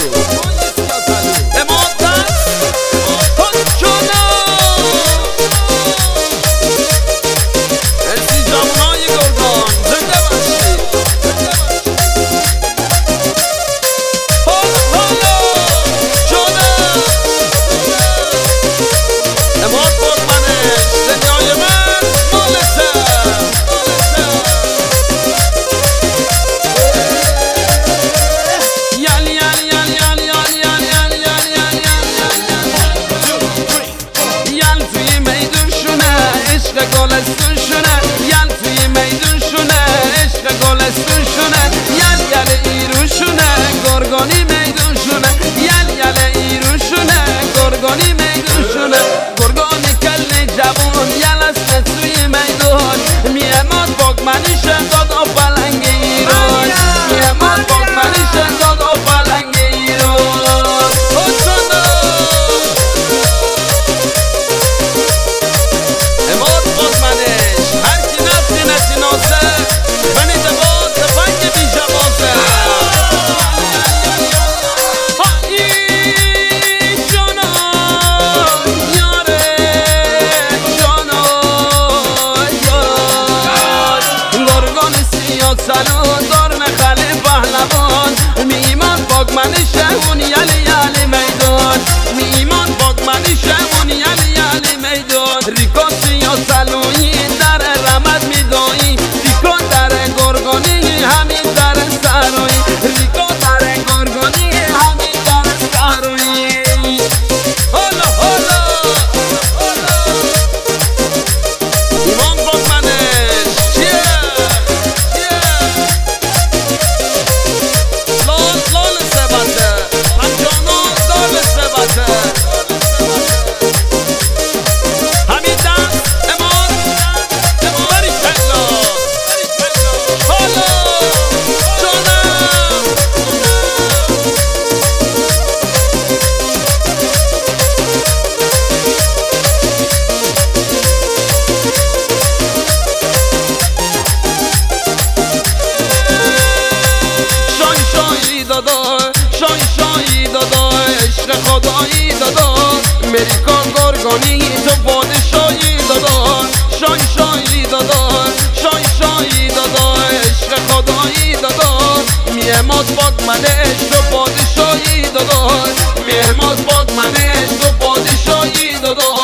امریکا گرگانی تو پادشاهی دادا، شای شایی دادا، شای شایی دادا، عشق خدایی دادا، میهمات باد منش تو پادشاهی دادا، میهمات باد منش تو پادشاهی دادا.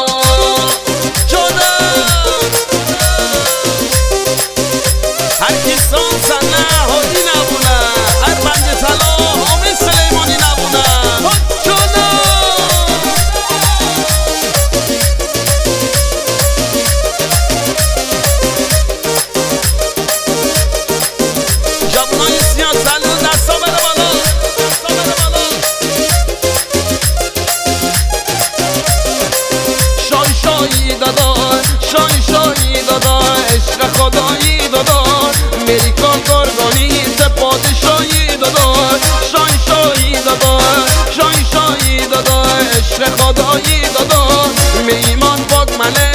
هر کی سان نه هادی نبونه، هر بند طلا حامد سلیمانی نبونه. جوانای سیاه سلو دستا بره بالا، دستا بره بالا. شای شایی دادا، شای شایی دادا، عشق خدایی دادا، امریکا گرگانی تو پادشاهی دادا، شای شایی دادا، شای شایی دادا، عشق خدایی دادا، میمان پاک مله